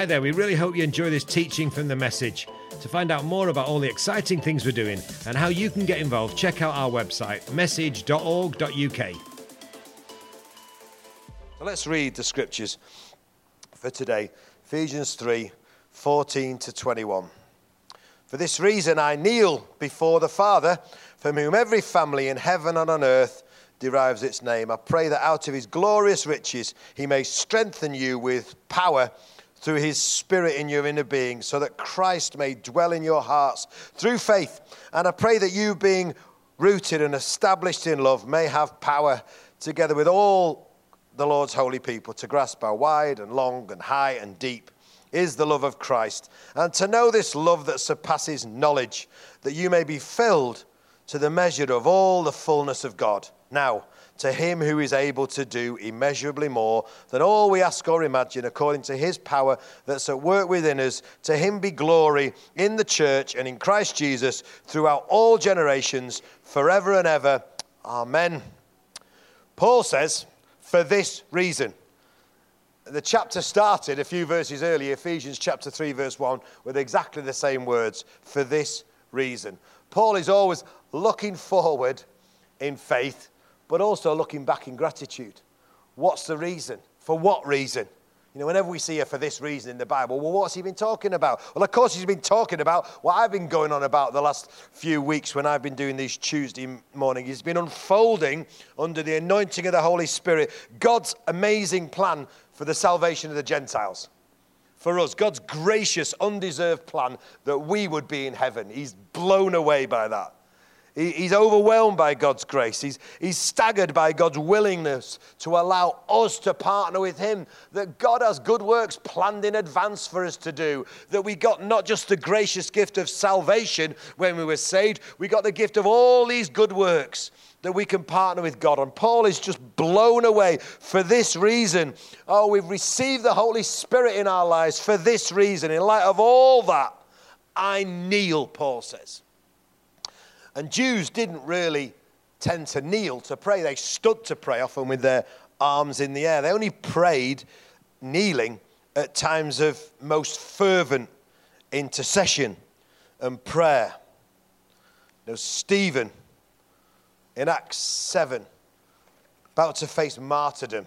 Hi there, we really hope you enjoy this teaching from The Message. To find out more about all the exciting things we're doing and how you can get involved, check out our website, message.org.uk. So let's read the scriptures for today. Ephesians 3, 14 to 21. For this reason I kneel before the Father, from whom every family in heaven and on earth derives its name. I pray that out of his glorious riches he may strengthen you with power through his Spirit in your inner being, so that Christ may dwell in your hearts through faith. And I pray that you, being rooted and established in love, may have power, together with all the Lord's holy people, to grasp how wide and long and high and deep is the love of Christ, and to know this love that surpasses knowledge, that you may be filled to the measure of all the fullness of God. Now, to him who is able to do immeasurably more than all we ask or imagine, according to his power that's at work within us, to him be glory in the church and in Christ Jesus throughout all generations, forever and ever. Amen. Paul says, for this reason. The chapter started a few verses earlier, Ephesians chapter 3, verse 1, with exactly the same words, for this reason. Paul is always looking forward in faith, but also looking back in gratitude. What's the reason? For what reason? You know, whenever we see a for this reason in the Bible, well, what's he been talking about? Well, of course, he's been talking about what I've been going on about the last few weeks when I've been doing these Tuesday morning. He's been unfolding under the anointing of the Holy Spirit God's amazing plan for the salvation of the Gentiles. For us, God's gracious, undeserved plan that we would be in heaven. He's blown away by that. He's overwhelmed by God's grace. He's staggered by God's willingness to allow us to partner with him. That God has good works planned in advance for us to do. That we got not just the gracious gift of salvation when we were saved, we got the gift of all these good works that we can partner with God. And Paul is just blown away for this reason. Oh, we've received the Holy Spirit in our lives for this reason. In light of all that, I kneel, Paul says. And Jews didn't really tend to kneel to pray. They stood to pray, often with their arms in the air. They only prayed kneeling at times of most fervent intercession and prayer. You know, Stephen, in Acts 7, about to face martyrdom,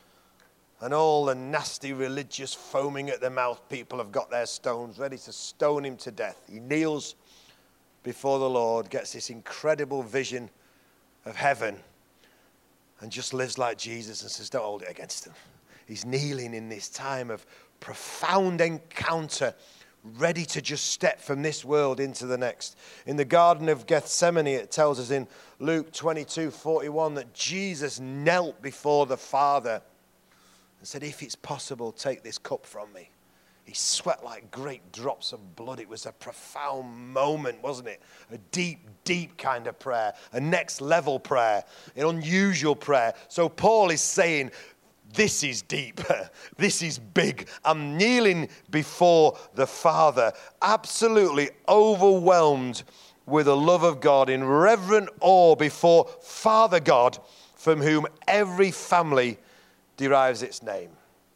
and all the nasty religious foaming at the mouth people have got their stones ready to stone him to death. He kneels before the Lord, gets this incredible vision of heaven, and just lives like Jesus and says, don't hold it against him. He's kneeling in this time of profound encounter, ready to just step from this world into the next. In the Garden of Gethsemane, it tells us in Luke 22:41 that Jesus knelt before the Father and said, if it's possible, take this cup from me. He sweat like great drops of blood. It was a profound moment, wasn't it? A deep, deep kind of prayer, a next level prayer, an unusual prayer. So Paul is saying, this is deep. This is big. I'm kneeling before the Father, absolutely overwhelmed with the love of God, in reverent awe before Father God, from whom every family derives its name.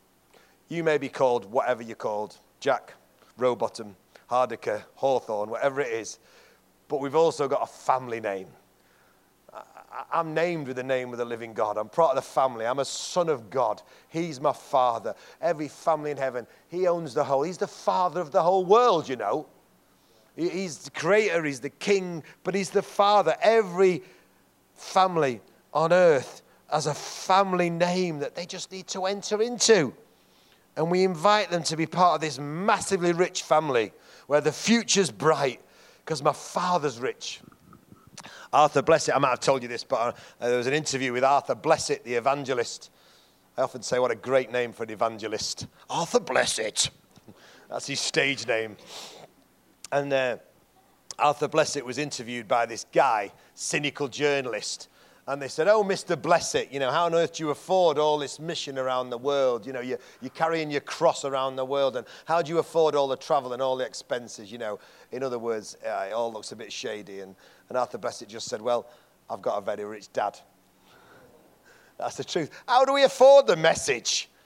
You may be called whatever you're called, Jack, Rowbottom, Hardaker, Hawthorne, whatever it is. But we've also got a family name. I'm named with the name of the living God. I'm part of the family. I'm a son of God. He's my father. Every family in heaven, he owns the whole. He's the father of the whole world, you know. He's the creator, he's the king, but he's the father. Every family on earth has a family name that they just need to enter into. And we invite them to be part of this massively rich family where the future's bright because my father's rich. Arthur Blessitt, I might have told you this, but there was an interview with Arthur Blessitt, the evangelist. I often say, what a great name for an evangelist. Arthur Blessitt. That's his stage name. And Arthur Blessitt was interviewed by this guy, cynical journalist. And they said, oh, Mr. Blessitt, you know, how on earth do you afford all this mission around the world? You know, you're carrying your cross around the world. And how do you afford all the travel and all the expenses? You know, in other words, it all looks a bit shady. And Arthur Blessitt just said, well, I've got a very rich dad. That's the truth. How do we afford the message?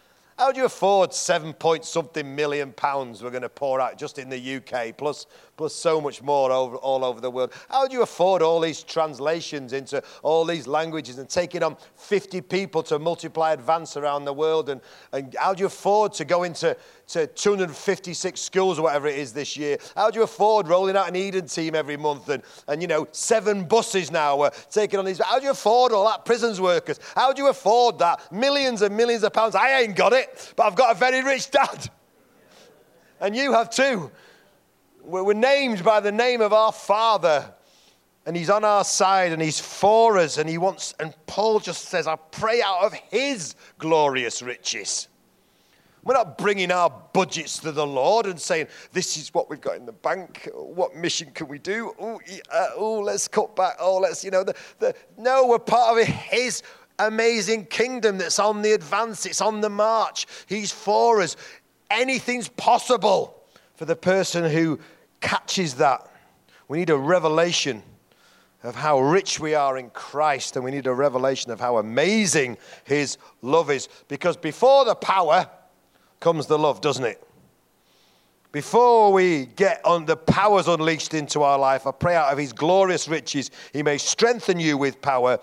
How do you afford 7-point-something million pounds we're going to pour out just in the UK, plus so much more all over the world? How do you afford all these translations into all these languages and taking on 50 people to multiply advance around the world? And how do you afford to go into 256 schools or whatever it is this year? How do you afford rolling out an Eden team every month and 7 buses now taking on these? How do you afford all that? Prisons workers. How do you afford that? Millions and millions of pounds. I ain't got it, but I've got a very rich dad. And you have too. We're named by the name of our Father, and he's on our side, and he's for us, and and Paul just says, I pray out of his glorious riches. We're not bringing our budgets to the Lord and saying, this is what we've got in the bank. What mission can we do? Let's cut back. No, we're part of his amazing kingdom that's on the advance. It's on the march. He's for us. Anything's possible for the person who catches that. We need a revelation of how rich we are in Christ, and we need a revelation of how amazing his love is. Because before the power comes the love, doesn't it? Before we get on the powers unleashed into our life, I pray out of his glorious riches, he may strengthen you with power,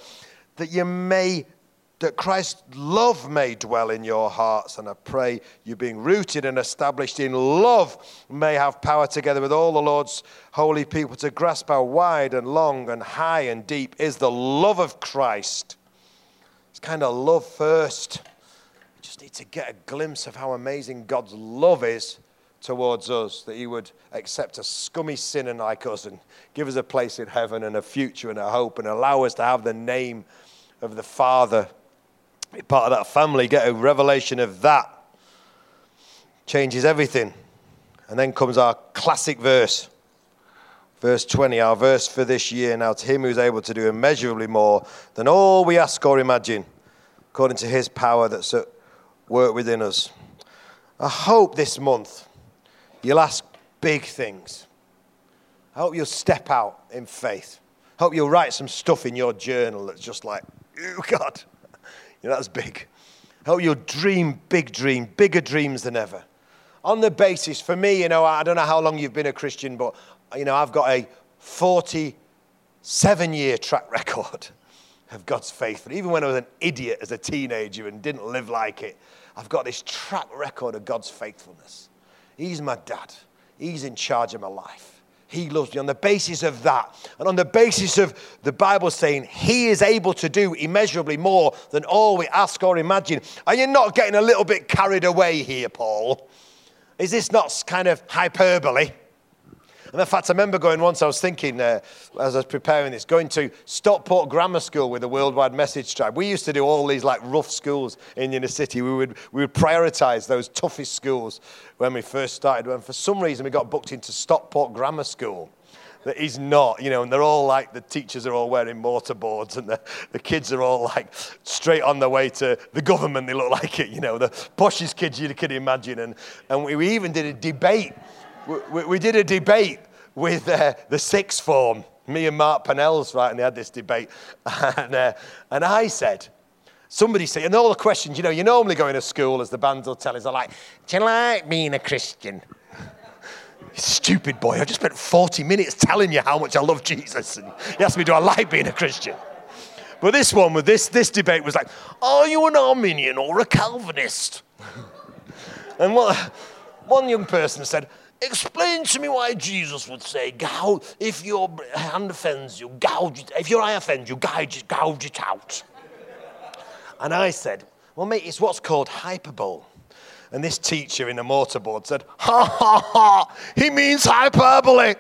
that Christ's love may dwell in your hearts. And I pray you, being rooted and established in love, may have power together with all the Lord's holy people to grasp how wide and long and high and deep is the love of Christ. It's kind of love first. We just need to get a glimpse of how amazing God's love is towards us, that he would accept a scummy sinner like us and give us a place in heaven and a future and a hope and allow us to have the name of the Father. Be part of that family, get a revelation of that. Changes everything. And then comes our classic verse. Verse 20, our verse for this year. Now to him who's able to do immeasurably more than all we ask or imagine, according to his power that's at work within us. I hope this month you'll ask big things. I hope you'll step out in faith. I hope you'll write some stuff in your journal that's just like, oh God. That's big. I hope you'll dream, bigger dreams than ever. On the basis, for me, I don't know how long you've been a Christian, but, I've got a 47-year track record of God's faithfulness. Even when I was an idiot as a teenager and didn't live like it, I've got this track record of God's faithfulness. He's my dad. He's in charge of my life. He loves me on the basis of that. And on the basis of the Bible saying he is able to do immeasurably more than all we ask or imagine. Are you not getting a little bit carried away here, Paul? Is this not kind of hyperbole? And in fact, I remember going once, I was thinking, as I was preparing this, going to Stockport Grammar School with the Worldwide Message Tribe. We used to do all these rough schools in the city. We would prioritize those toughest schools when we first started. And for some reason, we got booked into Stockport Grammar School. That is not, and they're all the teachers are all wearing mortarboards and the kids are all straight on their way to the government. They look like it, the poshest kids you could imagine. And we even did a debate. We did a debate with the sixth form, me and Mark Pennells, right, and they had this debate. And I said, somebody said, and all the questions, you normally go into school, as the bands will tell us, are like, do you like being a Christian? Stupid boy, I just spent 40 minutes telling you how much I love Jesus. And he asked me, do I like being a Christian? But this one, with this debate was like, are you an Arminian or a Calvinist? And one young person said, explain to me why Jesus would say, if your hand offends you, gouge it. If your eye offends you, gouge it out. And I said, well, mate, it's what's called hyperbole. And this teacher in the mortarboard said, ha, ha, ha, he means hyperbole.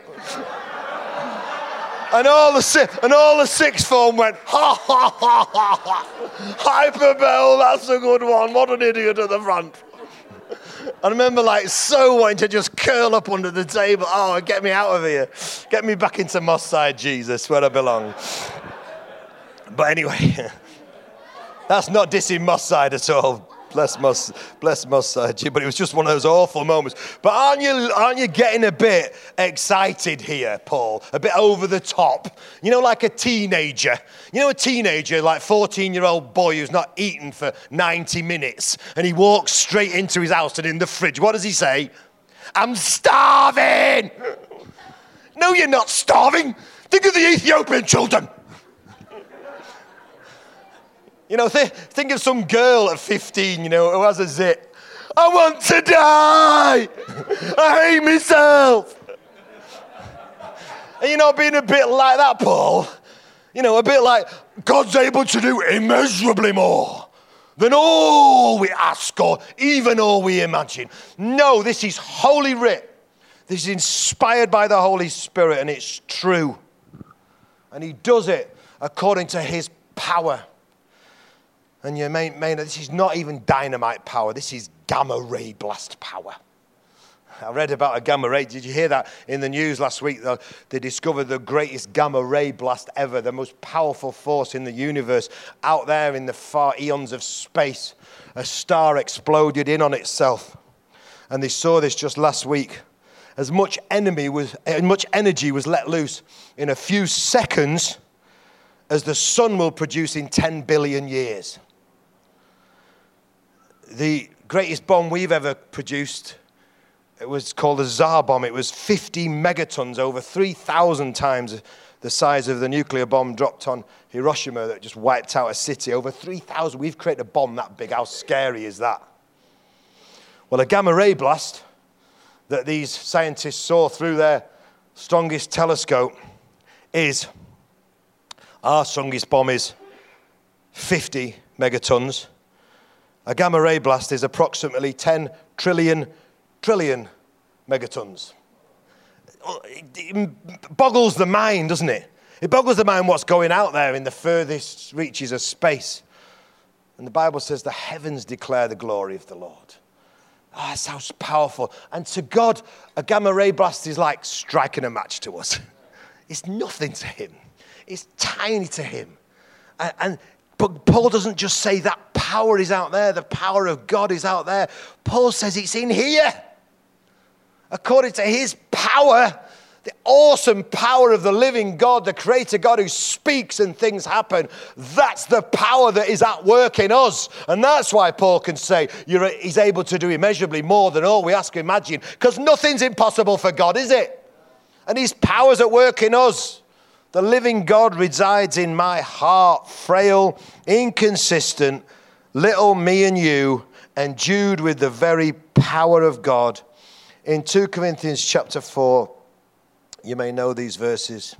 and all the sixth form went, ha, ha, ha, ha, ha. Hyperbole, that's a good one. What an idiot at the front. I remember so wanting to just curl up under the table. Oh, get me out of here. Get me back into Moss Side, Jesus, where I belong. But anyway, that's not dissing Moss Side at all. Bless my surgery, but it was just one of those awful moments. But aren't you getting a bit excited here, Paul? A bit over the top? You know, like a teenager. You know, a teenager, like 14-year-old boy who's not eaten for 90 minutes, and he walks straight into his house and in the fridge. What does he say? I'm starving! No, you're not starving. Think of the Ethiopian children. You know, think of some girl at 15, you know, who has a zit. I want to die. I hate myself. And you're not being a bit like that, Paul. You know, a bit like, God's able to do immeasurably more than all we ask or even all we imagine. No, this is Holy Writ. This is inspired by the Holy Spirit, and it's true. And he does it according to his power. And you may know this is not even dynamite power. This is gamma ray blast power. I read about a gamma ray. Did you hear that in the news last week? They discovered the greatest gamma ray blast ever, the most powerful force in the universe. Out there in the far eons of space, a star exploded in on itself. And they saw this just last week. As much energy was let loose in a few seconds as the sun will produce in 10 billion years. The greatest bomb we've ever produced, it was called the Tsar bomb. It was 50 megatons, over 3,000 times the size of the nuclear bomb dropped on Hiroshima that just wiped out a city. Over 3,000. We've created a bomb that big. How scary is that? Well, a gamma ray blast that these scientists saw through their strongest telescope is, our strongest bomb is 50 megatons. A gamma ray blast is approximately 10 trillion megatons. It boggles the mind, doesn't it? It boggles the mind what's going out there in the furthest reaches of space. And the Bible says the heavens declare the glory of the Lord. Ah, it sounds powerful. And to God, a gamma ray blast is like striking a match to us. It's nothing to him. It's tiny to him. But Paul doesn't just say that power is out there, the power of God is out there. Paul says it's in here. According to his power, the awesome power of the living God, the creator God who speaks and things happen, that's the power that is at work in us. And that's why Paul can say he's able to do immeasurably more than all we ask or imagine, because nothing's impossible for God, is it? And his power's at work in us. The living God resides in my heart, frail, inconsistent, little me and you, endued with the very power of God. In 2 Corinthians chapter 4, you may know these verses.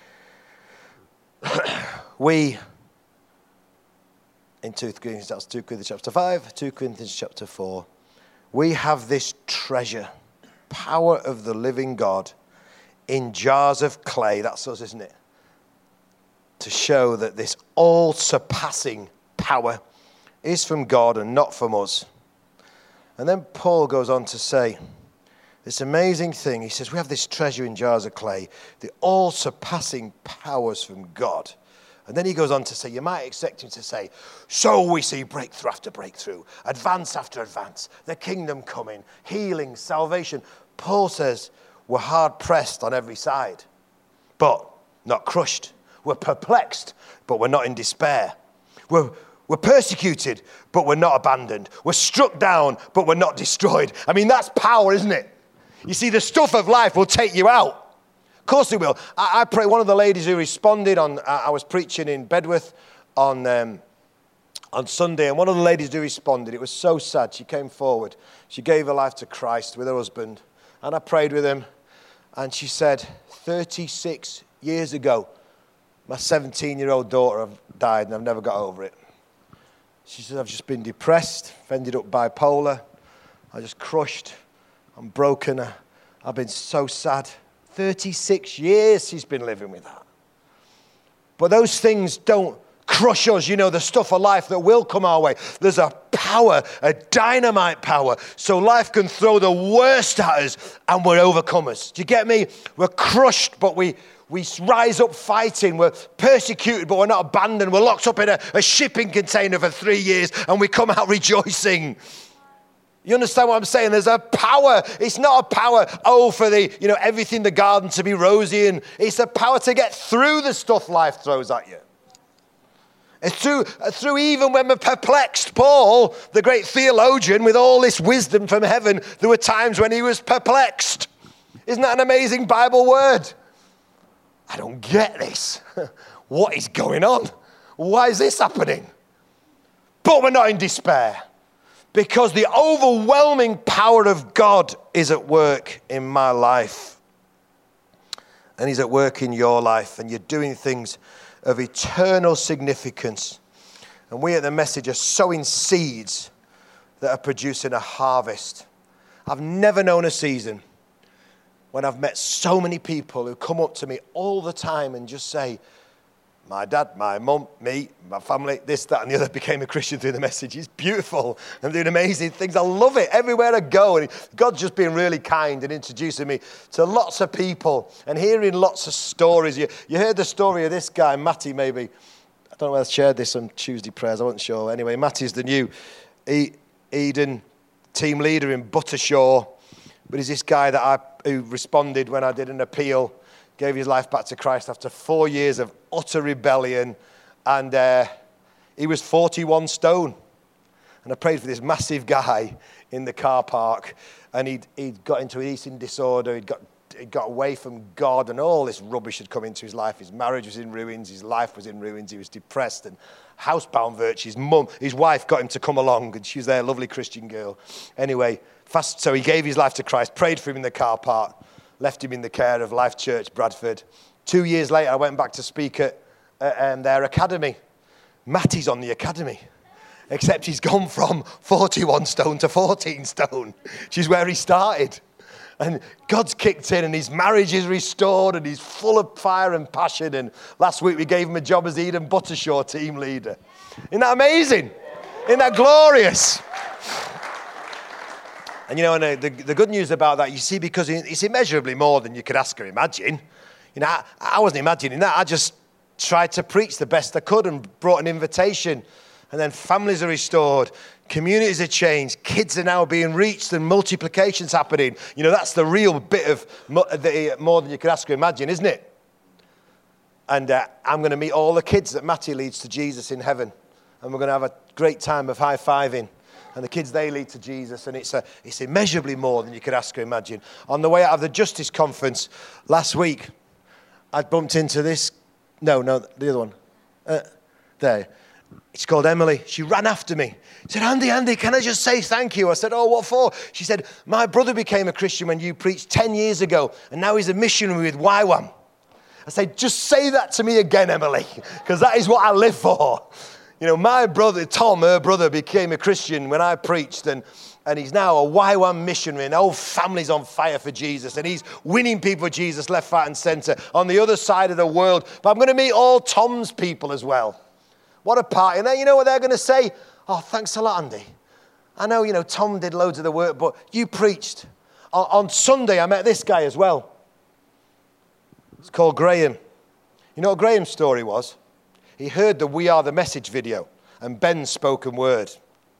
In 2 Corinthians, that's 2 Corinthians chapter 5, 2 Corinthians chapter 4, we have this treasure, power of the living God, in jars of clay. That's us, isn't it? To show that this all-surpassing power is from God and not from us. And then Paul goes on to say this amazing thing. He says, we have this treasure in jars of clay, the all-surpassing powers from God. And then he goes on to say, you might expect him to say, so we see breakthrough after breakthrough, advance after advance, the kingdom coming, healing, salvation. Paul says, we're hard-pressed on every side, but not crushed. We're perplexed, but we're not in despair. We're persecuted, but we're not abandoned. We're struck down, but we're not destroyed. I mean, that's power, isn't it? You see, the stuff of life will take you out. Of course it will. I pray. One of the ladies who responded I was preaching in Bedworth on Sunday, and one of the ladies who responded, it was so sad. She came forward. She gave her life to Christ with her husband, and I prayed with him, and she said, 36 years ago, my 17-year-old daughter died, and I've never got over it. She said, I've just been depressed, ended up bipolar. I just crushed. I'm broken. I've been so sad. 36 years she's been living with that. But those things don't crush us. You know, the stuff of life that will come our way. There's a power, a dynamite power. So life can throw the worst at us and we're overcomers. Do you get me? We're crushed, but we We rise up fighting. We're persecuted, but we're not abandoned. We're locked up in a shipping container for 3 years, and we come out rejoicing. You understand what I'm saying? There's a power. It's not a power, for everything the garden to be rosy. And it's a power to get through the stuff life throws at you. It's through even when we're perplexed. Paul, the great theologian with all this wisdom from heaven, there were times when he was perplexed. Isn't that an amazing Bible word? I don't get this. What is going on? Why is this happening? But we're not in despair. Because the overwhelming power of God is at work in my life. And he's at work in your life. And you're doing things of eternal significance. And we at The Message are sowing seeds that are producing a harvest. I've never known a season when I've met so many people who come up to me all the time and just say, my dad, my mum, me, my family, this, that, and the other became a Christian through The Message. It's beautiful. I'm doing amazing things. I love it everywhere I go. And God's just been really kind and introducing me to lots of people and hearing lots of stories. You heard the story of this guy, Matty, maybe. I don't know whether I shared this on Tuesday prayers. I wasn't sure. Anyway, Matty's the new Eden team leader in Buttershaw. But he's this guy who responded when I did an appeal, gave his life back to Christ after 4 years of utter rebellion. And he was 41 stone. And I prayed for this massive guy in the car park. And he'd got into an eating disorder. He'd got away from God. And all this rubbish had come into his life. His marriage was in ruins. His life was in ruins. He was depressed and housebound virtually. His wife got him to come along. And she was there, a lovely Christian girl. Anyway, so he gave his life to Christ, prayed for him in the car park. Left him in the care of Life Church, Bradford. 2 years later, I went back to speak at their academy. Matty's on the academy, except he's gone from 41 stone to 14 stone, which is where he started. And God's kicked in, and his marriage is restored, and he's full of fire and passion. And last week, we gave him a job as Eden Buttershaw team leader. Isn't that amazing? Isn't that glorious? And the good news about that, you see, because it's immeasurably more than you could ask or imagine. I wasn't imagining that. I just tried to preach the best I could and brought an invitation. And then families are restored. Communities are changed. Kids are now being reached and multiplication's happening. That's the real bit of more than you could ask or imagine, isn't it? And I'm going to meet all the kids that Matty leads to Jesus in heaven. And we're going to have a great time of high-fiving. And the kids, they lead to Jesus. And it's immeasurably more than you could ask or imagine. On the way out of the Justice Conference last week, I bumped into this. No, the other one. There. It's called Emily. She ran after me. She said, Andy, can I just say thank you? I said, oh, what for? She said, my brother became a Christian when you preached 10 years ago. And now he's a missionary with YWAM. I said, just say that to me again, Emily. Because that is what I live for. My brother, Tom, her brother, became a Christian when I preached, and he's now a YWAM missionary, and the whole family's on fire for Jesus, and he's winning people for Jesus left, right, and centre on the other side of the world. But I'm going to meet all Tom's people as well. What a party. And then you know what they're going to say? Oh, thanks a lot, Andy. I know, Tom did loads of the work, but you preached. On Sunday, I met this guy as well. It's called Graham. You know what Graham's story was? He heard the We Are The Message video and Ben's spoken word.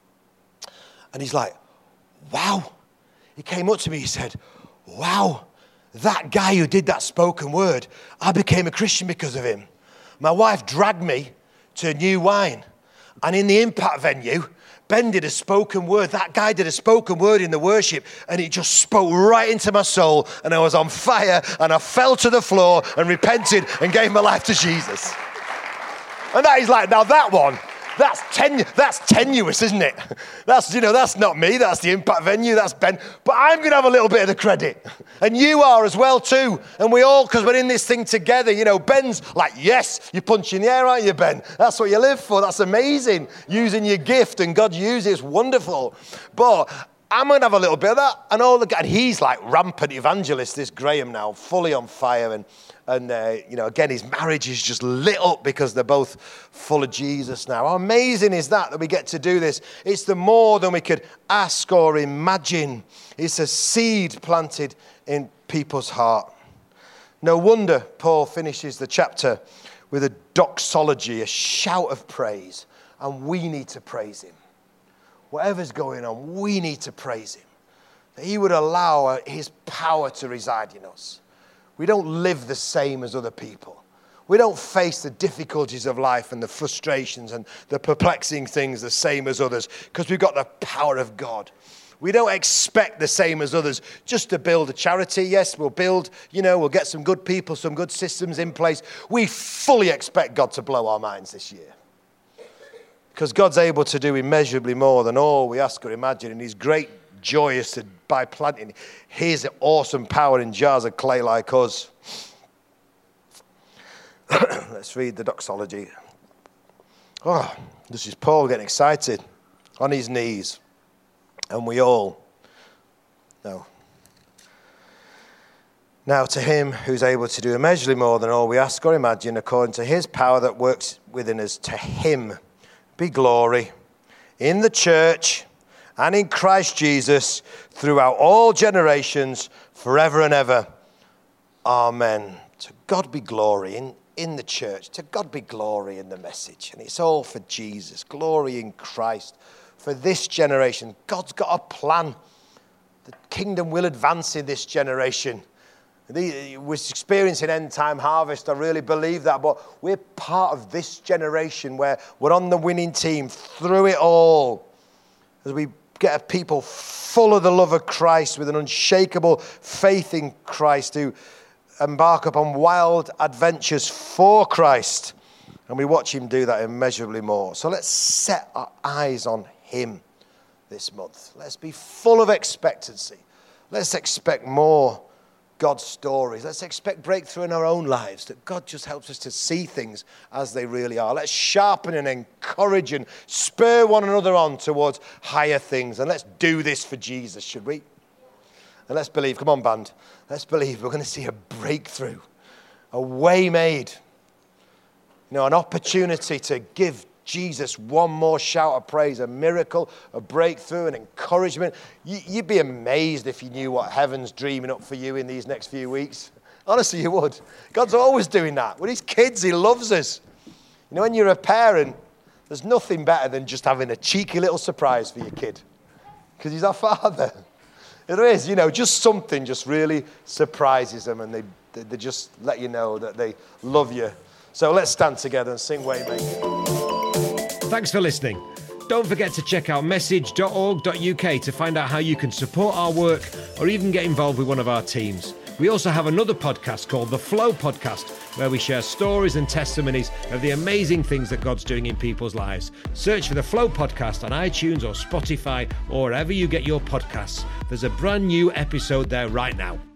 And he's like, wow. He came up to me, he said, wow, that guy who did that spoken word, I became a Christian because of him. My wife dragged me to New Wine. And in the Impact venue, Ben did a spoken word. That guy did a spoken word in the worship, and it just spoke right into my soul. And I was on fire, and I fell to the floor and repented and gave my life to Jesus. And that is like, now that one, that's tenuous, isn't it? That's not me, that's the Impact venue, that's Ben. But I'm going to have a little bit of the credit. And you are as well too. And we all, because we're in this thing together, Ben's like, yes, you're punching the air, aren't you, Ben? That's what you live for, that's amazing. Using your gift, and God uses it, it's wonderful. But I'm going to have a little bit of that. And he's like rampant evangelist, this Graham now, fully on fire. And again, his marriage is just lit up because they're both full of Jesus now. How amazing is that we get to do this? It's the more than we could ask or imagine. It's a seed planted in people's heart. No wonder Paul finishes the chapter with a doxology, a shout of praise. And we need to praise him. Whatever's going on, we need to praise him. That he would allow his power to reside in us. We don't live the same as other people. We don't face the difficulties of life and the frustrations and the perplexing things the same as others because we've got the power of God. We don't expect the same as others just to build a charity. Yes, we'll build, we'll get some good people, some good systems in place. We fully expect God to blow our minds this year. Because God's able to do immeasurably more than all we ask or imagine. And he's great joyous by planting his awesome power in jars of clay like us. Let's read the doxology. Oh, this is Paul getting excited on his knees. And we all know. Now to him who's able to do immeasurably more than all we ask or imagine, according to his power that works within us, to him be glory in the church and in Christ Jesus throughout all generations, forever and ever. Amen. To God be glory in the church. To God be glory in the message. And it's all for Jesus. Glory in Christ. For this generation, God's got a plan. The kingdom will advance in this generation. We're experiencing end-time harvest. I really believe that. But we're part of this generation where we're on the winning team through it all. As we get a people full of the love of Christ with an unshakable faith in Christ who embark upon wild adventures for Christ. And we watch him do that immeasurably more. So let's set our eyes on him this month. Let's be full of expectancy. Let's expect more God's stories. Let's expect breakthrough in our own lives, that God just helps us to see things as they really are. Let's sharpen and encourage and spur one another on towards higher things. And let's do this for Jesus, should we? And let's believe, come on band, let's believe we're going to see a breakthrough, a way made, an opportunity to give Jesus one more shout of praise, a miracle, a breakthrough, an encouragement. You'd be amazed if you knew what heaven's dreaming up for you in these next few weeks. Honestly, you would. God's always doing that. With his kids, he loves us. When you're a parent, there's nothing better than just having a cheeky little surprise for your kid. Because he's our father. There is, just something just really surprises them and they just let you know that they love you. So let's stand together and sing Waymaker. Thanks for listening. Don't forget to check out message.org.uk to find out how you can support our work or even get involved with one of our teams. We also have another podcast called The Flow Podcast, where we share stories and testimonies of the amazing things that God's doing in people's lives. Search for The Flow Podcast on iTunes or Spotify or wherever you get your podcasts. There's a brand new episode there right now.